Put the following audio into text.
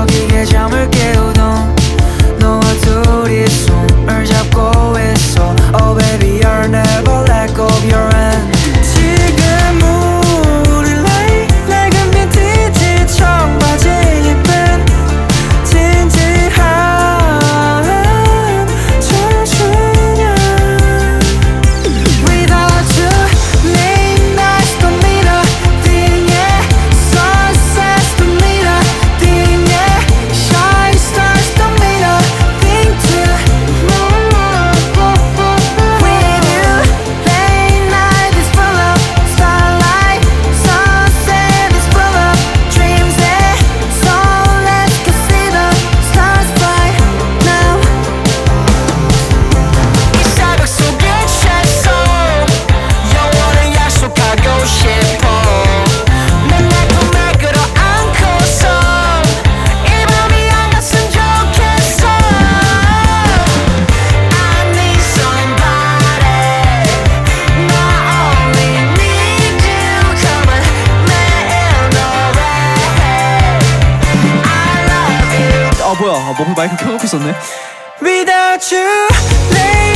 저기에 잠을 깨우던 너와 둘이 손을 잡고 있어. Oh baby you'll never let go of your hand. 지금 우리 낡은 빈티지 청바지 입은 진지한 청춘이야. Without you late nights don't meet a thing, yeah. Sunsets don't meet a thing, yeah. Shine stars don't mean a thing too. With you late night is full of starlight, sunset is full of dreams, yeah. So let's go see the stars fly now. 이 새벽 속에 채소 영원히 약속하고 싶어. 난 내 품에 끌어안고서 이 밤이 안 갔으면 좋겠어. I need somebody, I only need you. Come on, 매일 노래해. I love you. 아 뭐야, 마이크 켜놓고 있었네. Without you, late